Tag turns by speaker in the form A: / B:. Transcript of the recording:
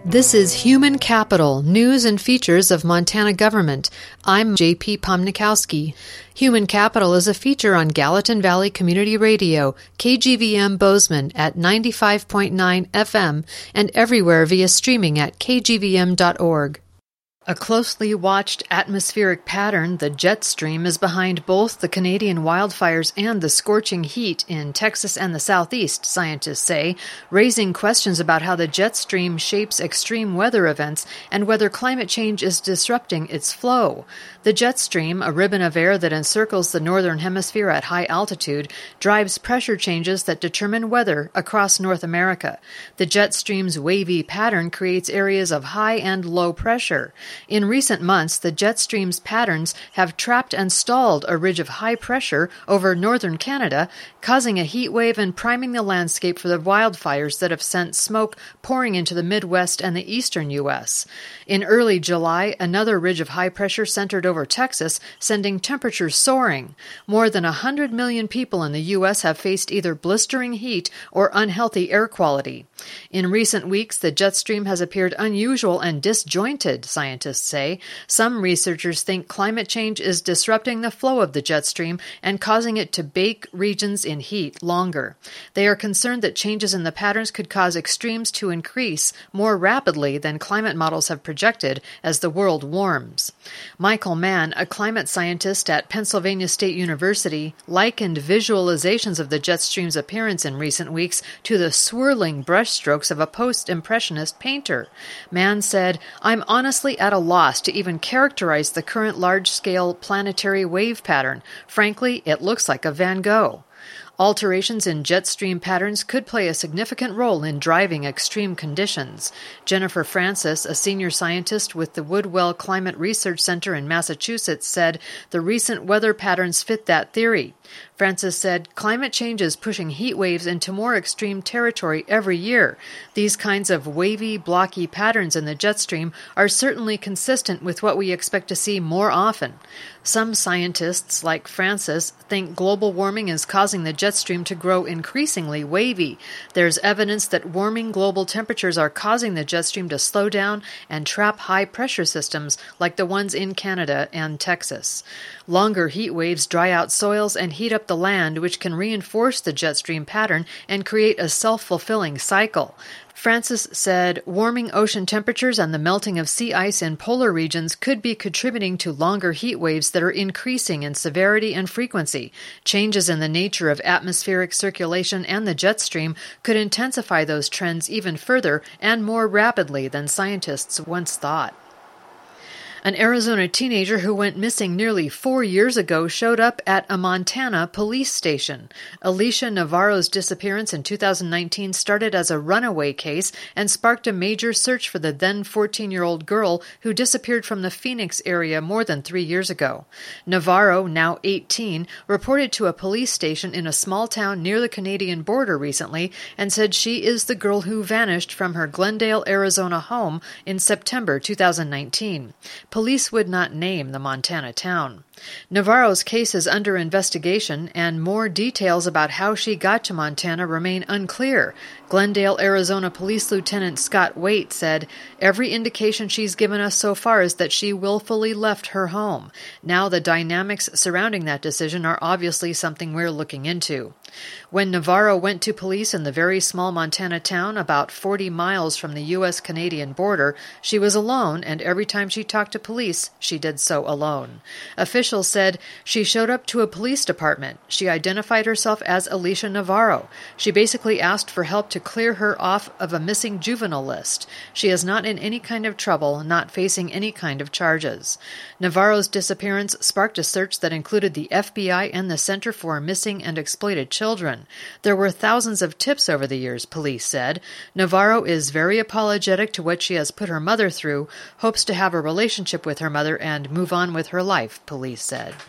A: This is Human Capital, News and Features of Montana Government. I'm J.P. Pomnikowski. Human Capital is a feature on Gallatin Valley Community Radio, KGVM Bozeman at 95.9 FM and everywhere via streaming at kgvm.org. A closely watched atmospheric pattern, the jet stream, is behind both the Canadian wildfires and the scorching heat in Texas and the Southeast, scientists say, raising questions about how the jet stream shapes extreme weather events and whether climate change is disrupting its flow. The jet stream, a ribbon of air that encircles the northern hemisphere at high altitude, drives pressure changes that determine weather across North America. The jet stream's wavy pattern creates areas of high and low pressure. In recent months, the jet stream's patterns have trapped and stalled a ridge of high pressure over northern Canada, causing a heat wave and priming the landscape for the wildfires that have sent smoke pouring into the Midwest and the eastern U.S. In early July, another ridge of high pressure centered over Texas, sending temperatures soaring. More than 100 million people in the U.S. have faced either blistering heat or unhealthy air quality. In recent weeks, the jet stream has appeared unusual and disjointed, scientists say. Some researchers think climate change is disrupting the flow of the jet stream and causing it to bake regions in heat longer. They are concerned that changes in the patterns could cause extremes to increase more rapidly than climate models have projected as the world warms. Michael Mann, a climate scientist at Pennsylvania State University, likened visualizations of the jet stream's appearance in recent weeks to the swirling brushstrokes of a post-impressionist painter. Mann said, "I'm honestly at a loss to even characterize the current large-scale planetary wave pattern. Frankly, it looks like a Van Gogh." Alterations in jet stream patterns could play a significant role in driving extreme conditions. Jennifer Francis, a senior scientist with the Woodwell Climate Research Center in Massachusetts, said the recent weather patterns fit that theory. Francis said, "Climate change is pushing heat waves into more extreme territory every year. These kinds of wavy, blocky patterns in the jet stream are certainly consistent with what we expect to see more often." Some scientists, like Francis, think global warming is causing the jet stream to grow increasingly wavy. There's evidence that warming global temperatures are causing the jet stream to slow down and trap high-pressure systems like the ones in Canada and Texas. Longer heat waves dry out soils and heat up the land, which can reinforce the jet stream pattern and create a self-fulfilling cycle. Francis said warming ocean temperatures and the melting of sea ice in polar regions could be contributing to longer heat waves that are increasing in severity and frequency. Changes in the nature of atmospheric circulation and the jet stream could intensify those trends even further and more rapidly than scientists once thought. An Arizona teenager who went missing nearly 4 years ago showed up at a Montana police station. Alicia Navarro's disappearance in 2019 started as a runaway case and sparked a major search for the then 14-year-old girl who disappeared from the Phoenix area more than 3 years ago. Navarro, now 18, reported to a police station in a small town near the Canadian border recently and said she is the girl who vanished from her Glendale, Arizona home in September 2019. Police would not name the Montana town. Navarro's case is under investigation, and more details about how she got to Montana remain unclear. Glendale, Arizona Police Lieutenant Scott Waite said, "Every indication she's given us so far is that she willfully left her home. Now the dynamics surrounding that decision are obviously something we're looking into." When Navarro went to police in the very small Montana town about 40 miles from the U.S.-Canadian border, she was alone, and every time she talked to police, she did so alone. Officials said she showed up to a police department. She identified herself as Alicia Navarro. She basically asked for help to clear her off of a missing juvenile list. She is not in any kind of trouble, not facing any kind of charges. Navarro's disappearance sparked a search that included the FBI and the Center for Missing and Exploited Children. There were thousands of tips over the years, police said. Navarro is very apologetic to what she has put her mother through, hopes to have a relationship with her mother and move on with her life, police said.